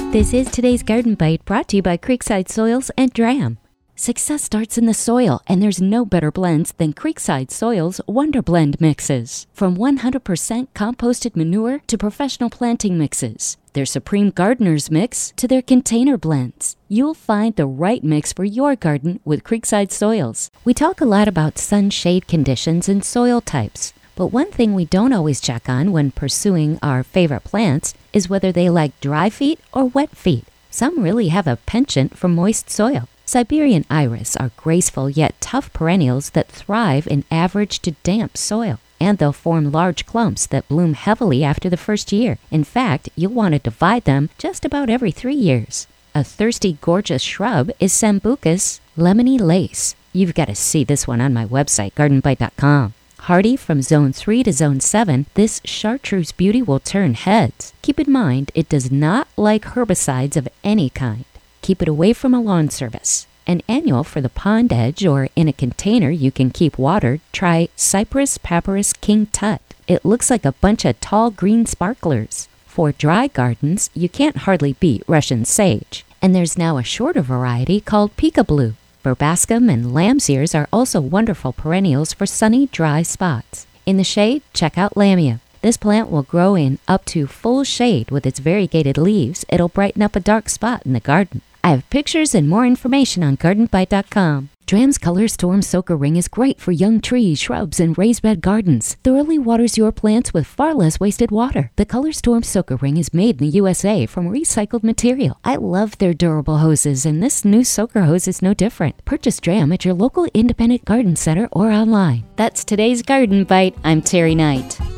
This is today's Garden Bite, brought to you by Creekside Soils and Dram. Success starts in the soil, and there's no better blends than Creekside Soils Wonder Blend mixes. From 100% composted manure to professional planting mixes, their Supreme Gardener's Mix to their container blends, you'll find the right mix for your garden with Creekside Soils. We talk a lot about sun-shade conditions and soil types, but one thing we don't always check on when pursuing our favorite plants is whether they like dry feet or wet feet. Some really have a penchant for moist soil. Siberian iris are graceful yet tough perennials that thrive in average to damp soil, and they'll form large clumps that bloom heavily after the first year. In fact, you'll want to divide them just about every 3 years. A thirsty, gorgeous shrub is Sambucus lemony lace. You've got to see this one on my website, gardenbite.com. Hardy from zone 3 to zone 7, this chartreuse beauty will turn heads. Keep in mind, it does not like herbicides of any kind. Keep it away from a lawn service. An annual for the pond edge or in a container you can keep watered, try Cypress Papyrus King Tut. It looks like a bunch of tall green sparklers. For dry gardens, you can't hardly beat Russian sage. And there's now a shorter variety called Peekaboo. Verbascum and lamb's ears are also wonderful perennials for sunny, dry spots. In the shade, check out Lamia. This plant will grow in up to full shade with its variegated leaves. It'll brighten up a dark spot in the garden. I have pictures and more information on gardenbite.com. Dram's Color Storm Soaker Ring is great for young trees, shrubs, and raised bed gardens. Thoroughly waters your plants with far less wasted water. The Color Storm Soaker Ring is made in the USA from recycled material. I love their durable hoses, and this new soaker hose is no different. Purchase Dram at your local independent garden center or online. That's today's Garden Bite. I'm Terry Knight.